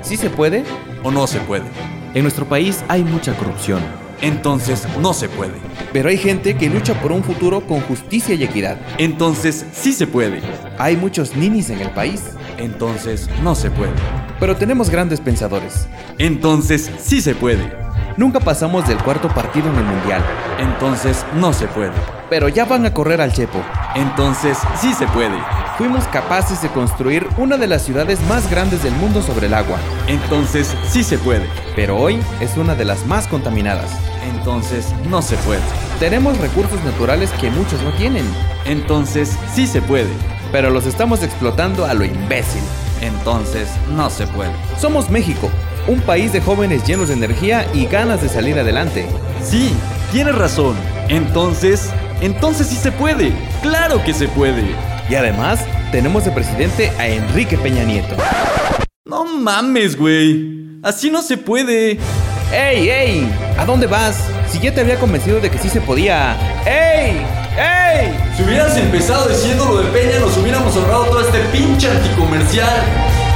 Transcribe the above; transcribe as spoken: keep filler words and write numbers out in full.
¿Sí se puede o no se puede? En nuestro país hay mucha corrupción. Entonces no se puede. Pero hay gente que lucha por un futuro con justicia y equidad. Entonces sí se puede. Hay muchos ninis en el país. Entonces no se puede. Pero tenemos grandes pensadores. Entonces sí se puede. Nunca pasamos del cuarto partido en el mundial. Entonces no se puede. Pero ya van a correr al Chepo. Entonces sí se puede. Fuimos capaces de construir una de las ciudades más grandes del mundo sobre el agua. Entonces sí se puede. Pero hoy es una de las más contaminadas. Entonces no se puede. Tenemos recursos naturales que muchos no tienen. Entonces sí se puede. Pero los estamos explotando a lo imbécil. Entonces no se puede. Somos México, un país de jóvenes llenos de energía y ganas de salir adelante. Sí, tienes razón. Entonces, entonces sí se puede. ¡Claro que se puede! Y además, tenemos de presidente a Enrique Peña Nieto. No mames, güey. Así no se puede. ¡Ey, ey! ¿A dónde vas? Si ya te había convencido de que sí se podía. ¡Ey! ¡Ey! Si hubieras empezado diciendo lo de Peña, nos hubiéramos ahorrado todo este pinche anticomercial.